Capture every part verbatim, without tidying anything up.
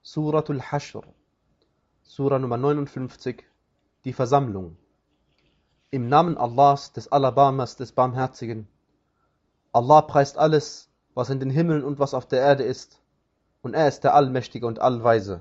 Suratul Hashr, Sura Nummer neunundfünfzig, die Versammlung. Im Namen Allahs, des Alabamas, des Barmherzigen. Allah preist alles, was in den Himmeln und was auf der Erde ist, und er ist der Allmächtige und Allweise.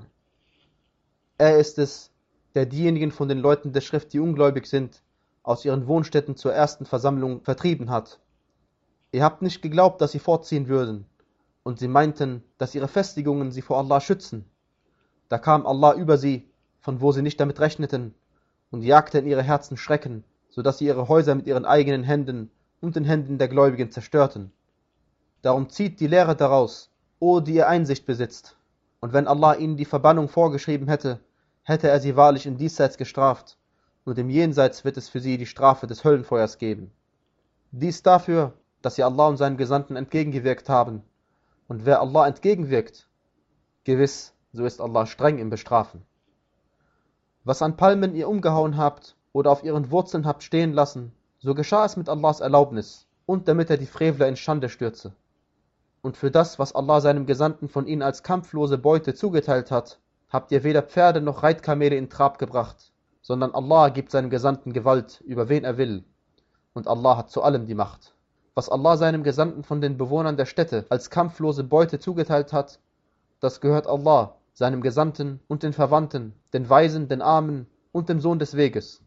Er ist es, der diejenigen von den Leuten der Schrift, die ungläubig sind, aus ihren Wohnstätten zur ersten Versammlung vertrieben hat. Ihr habt nicht geglaubt, dass sie fortziehen würden, und sie meinten, dass ihre Festigungen sie vor Allah schützen. Da kam Allah über sie, von wo sie nicht damit rechneten, und jagte in ihre Herzen Schrecken, so dass sie ihre Häuser mit ihren eigenen Händen und den Händen der Gläubigen zerstörten. Darum zieht die Lehre daraus, o die ihr Einsicht besitzt, und wenn Allah ihnen die Verbannung vorgeschrieben hätte, hätte er sie wahrlich im Diesseits gestraft, und im Jenseits wird es für sie die Strafe des Höllenfeuers geben. Dies dafür, dass sie Allah und seinen Gesandten entgegengewirkt haben, und wer Allah entgegenwirkt, gewiss, so ist Allah streng im Bestrafen. Was an Palmen ihr umgehauen habt oder auf ihren Wurzeln habt stehen lassen, so geschah es mit Allahs Erlaubnis und damit er die Frevler in Schande stürze. Und für das, was Allah seinem Gesandten von ihnen als kampflose Beute zugeteilt hat, habt ihr weder Pferde noch Reitkamele in Trab gebracht, sondern Allah gibt seinem Gesandten Gewalt, über wen er will, und Allah hat zu allem die Macht. Was Allah seinem Gesandten von den Bewohnern der Städte als kampflose Beute zugeteilt hat, das gehört Allah, seinem Gesandten und den Verwandten, den Weisen, den Armen und dem Sohn des Weges.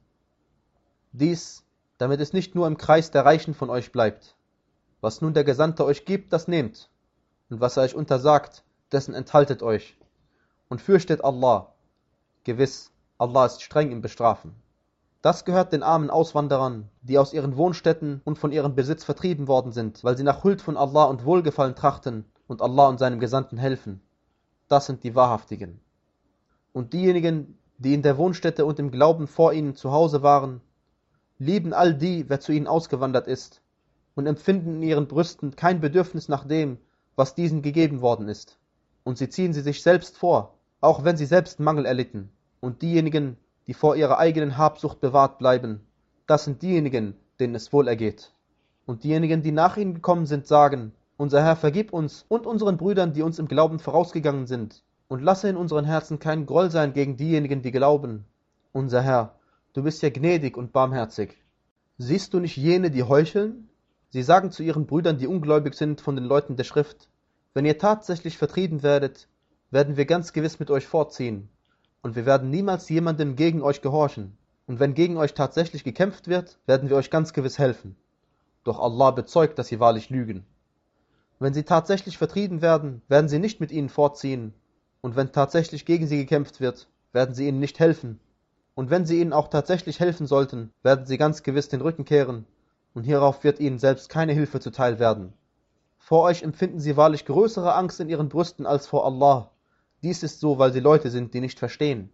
Dies, damit es nicht nur im Kreis der Reichen von euch bleibt. Was nun der Gesandte euch gibt, das nehmt, und was er euch untersagt, dessen enthaltet euch. Und fürchtet Allah. Gewiss, Allah ist streng im Bestrafen. Das gehört den armen Auswanderern, die aus ihren Wohnstätten und von ihrem Besitz vertrieben worden sind, weil sie nach Huld von Allah und Wohlgefallen trachten und Allah und seinem Gesandten helfen. Das sind die Wahrhaftigen. Und diejenigen, die in der Wohnstätte und im Glauben vor ihnen zu Hause waren, lieben all die, wer zu ihnen ausgewandert ist, und empfinden in ihren Brüsten kein Bedürfnis nach dem, was diesen gegeben worden ist. Und sie ziehen sie sich selbst vor, auch wenn sie selbst Mangel erlitten. Und diejenigen, die vor ihrer eigenen Habsucht bewahrt bleiben, das sind diejenigen, denen es wohl ergeht. Und diejenigen, die nach ihnen gekommen sind, sagen: Unser Herr, vergib uns und unseren Brüdern, die uns im Glauben vorausgegangen sind, und lasse in unseren Herzen kein Groll sein gegen diejenigen, die glauben. Unser Herr, du bist ja gnädig und barmherzig. Siehst du nicht jene, die heucheln? Sie sagen zu ihren Brüdern, die ungläubig sind von den Leuten der Schrift: Wenn ihr tatsächlich vertrieben werdet, werden wir ganz gewiss mit euch fortziehen, und wir werden niemals jemandem gegen euch gehorchen. Und wenn gegen euch tatsächlich gekämpft wird, werden wir euch ganz gewiss helfen. Doch Allah bezeugt, dass sie wahrlich lügen. Wenn sie tatsächlich vertrieben werden, werden sie nicht mit ihnen fortziehen. Und wenn tatsächlich gegen sie gekämpft wird, werden sie ihnen nicht helfen. Und wenn sie ihnen auch tatsächlich helfen sollten, werden sie ganz gewiss den Rücken kehren. Und hierauf wird ihnen selbst keine Hilfe zuteil werden. Vor euch empfinden sie wahrlich größere Angst in ihren Brüsten als vor Allah. Dies ist so, weil sie Leute sind, die nicht verstehen.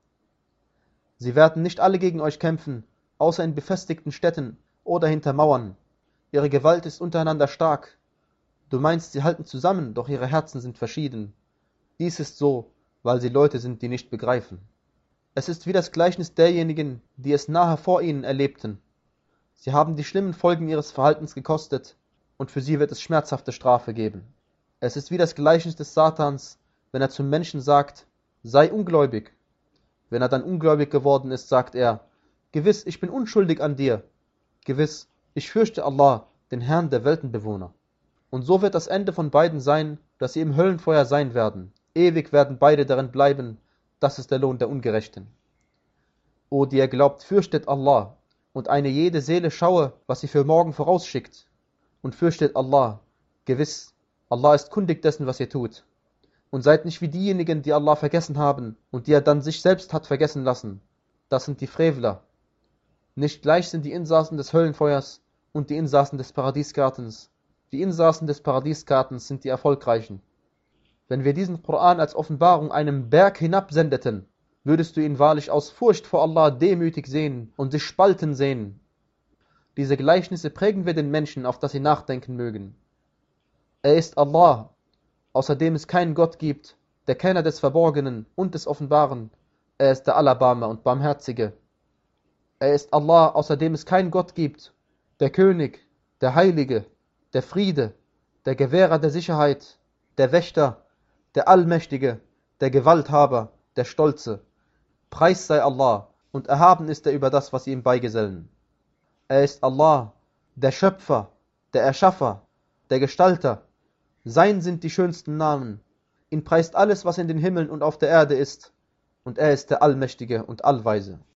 Sie werden nicht alle gegen euch kämpfen, außer in befestigten Städten oder hinter Mauern. Ihre Gewalt ist untereinander stark. Du meinst, sie halten zusammen, doch ihre Herzen sind verschieden. Dies ist so, weil sie Leute sind, die nicht begreifen. Es ist wie das Gleichnis derjenigen, die es nahe vor ihnen erlebten. Sie haben die schlimmen Folgen ihres Verhaltens gekostet, und für sie wird es schmerzhafte Strafe geben. Es ist wie das Gleichnis des Satans, wenn er zum Menschen sagt: Sei ungläubig. Wenn er dann ungläubig geworden ist, sagt er: Gewiss, ich bin unschuldig an dir. Gewiss, ich fürchte Allah, den Herrn der Weltenbewohner. Und so wird das Ende von beiden sein, dass sie im Höllenfeuer sein werden. Ewig werden beide darin bleiben. Das ist der Lohn der Ungerechten. O, die ihr glaubt, fürchtet Allah, und eine jede Seele schaue, was sie für morgen vorausschickt. Und fürchtet Allah. Gewiss, Allah ist kundig dessen, was ihr tut. Und seid nicht wie diejenigen, die Allah vergessen haben und die er dann sich selbst hat vergessen lassen. Das sind die Frevler. Nicht gleich sind die Insassen des Höllenfeuers und die Insassen des Paradiesgartens. Die Insassen des Paradiesgartens sind die Erfolgreichen. Wenn wir diesen Koran als Offenbarung einem Berg hinabsendeten, würdest du ihn wahrlich aus Furcht vor Allah demütig sehen und sich spalten sehen. Diese Gleichnisse prägen wir den Menschen, auf dass sie nachdenken mögen. Er ist Allah, außerdem es keinen Gott gibt, der Kenner des Verborgenen und des Offenbaren. Er ist der Alabama und Barmherzige. Er ist Allah, außerdem es keinen Gott gibt, der König, der Heilige, der Friede, der Gewährer der Sicherheit, der Wächter, der Allmächtige, der Gewalthaber, der Stolze. Preis sei Allah, und erhaben ist er über das, was sie ihm beigesellen. Er ist Allah, der Schöpfer, der Erschaffer, der Gestalter. Sein sind die schönsten Namen. Ihn preist alles, was in den Himmeln und auf der Erde ist. Und er ist der Allmächtige und Allweise.